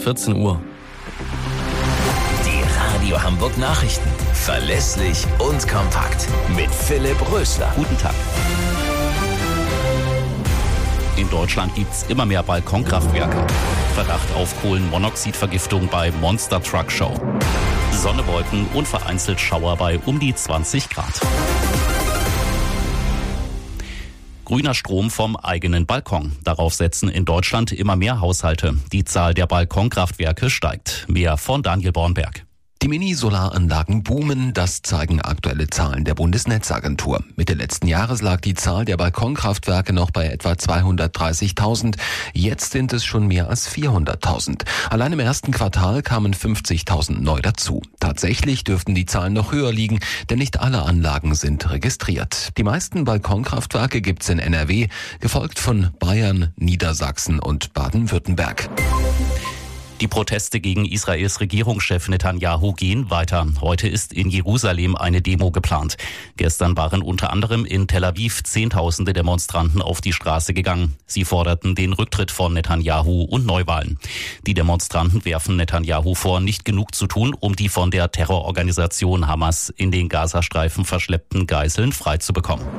14 Uhr. Die Radio Hamburg Nachrichten. Verlässlich und kompakt. Mit Philipp Rösler. Guten Tag. In Deutschland gibt's immer mehr Balkonkraftwerke. Verdacht auf Kohlenmonoxidvergiftung bei Monster Truck Show. Sonne, Wolken und vereinzelt Schauer bei um die 20 Grad. Grüner Strom vom eigenen Balkon. Darauf setzen in Deutschland immer mehr Haushalte. Die Zahl der Balkonkraftwerke steigt. Mehr von Daniel Bornberg. Die Mini-Solaranlagen boomen, das zeigen aktuelle Zahlen der Bundesnetzagentur. Mitte letzten Jahres lag die Zahl der Balkonkraftwerke noch bei etwa 230.000. Jetzt sind es schon mehr als 400.000. Allein im ersten Quartal kamen 50.000 neu dazu. Tatsächlich dürften die Zahlen noch höher liegen, denn nicht alle Anlagen sind registriert. Die meisten Balkonkraftwerke gibt's in NRW, gefolgt von Bayern, Niedersachsen und Baden-Württemberg. Die Proteste gegen Israels Regierungschef Netanyahu gehen weiter. Heute ist in Jerusalem eine Demo geplant. Gestern waren unter anderem in Tel Aviv Zehntausende Demonstranten auf die Straße gegangen. Sie forderten den Rücktritt von Netanyahu und Neuwahlen. Die Demonstranten werfen Netanyahu vor, nicht genug zu tun, um die von der Terrororganisation Hamas in den Gazastreifen verschleppten Geiseln freizubekommen.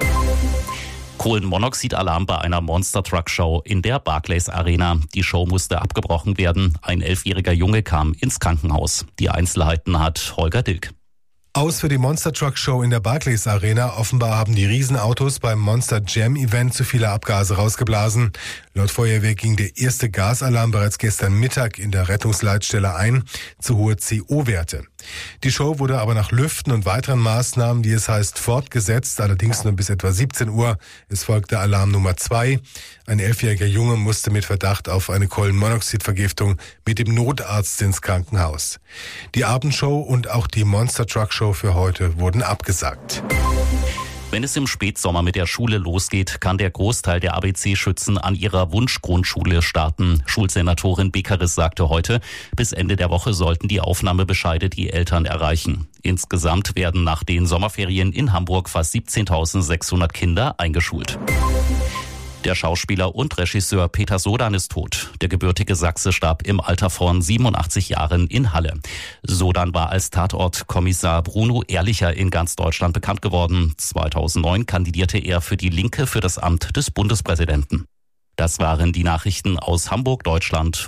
Kohlenmonoxidalarm bei einer Monster Truck Show in der Barclays Arena. Die Show musste abgebrochen werden. Ein 11-jähriger Junge kam ins Krankenhaus. Die Einzelheiten hat Holger Dilk. Aus für die Monster Truck Show in der Barclays Arena. Offenbar haben die Riesenautos beim Monster Jam Event zu viele Abgase rausgeblasen. Laut Feuerwehr ging der erste Gasalarm bereits gestern Mittag in der Rettungsleitstelle ein, zu hohe CO-Werte. Die Show wurde aber nach Lüften und weiteren Maßnahmen, wie es heißt, fortgesetzt, allerdings nur bis etwa 17 Uhr. Es folgte Alarm Nummer 2. Ein 11-jähriger Junge musste mit Verdacht auf eine Kohlenmonoxidvergiftung mit dem Notarzt ins Krankenhaus. Die Abendshow und auch die Monster Truck Show für heute wurden abgesagt. Wenn es im Spätsommer mit der Schule losgeht, kann der Großteil der ABC-Schützen an ihrer Wunschgrundschule starten. Schulsenatorin Beckeris sagte heute, bis Ende der Woche sollten die Aufnahmebescheide die Eltern erreichen. Insgesamt werden nach den Sommerferien in Hamburg fast 17.600 Kinder eingeschult. Der Schauspieler und Regisseur Peter Sodan ist tot. Der gebürtige Sachse starb im Alter von 87 Jahren in Halle. Sodan war als Tatortkommissar Bruno Ehrlicher in ganz Deutschland bekannt geworden. 2009 kandidierte er für die Linke für das Amt des Bundespräsidenten. Das waren die Nachrichten aus Hamburg, Deutschland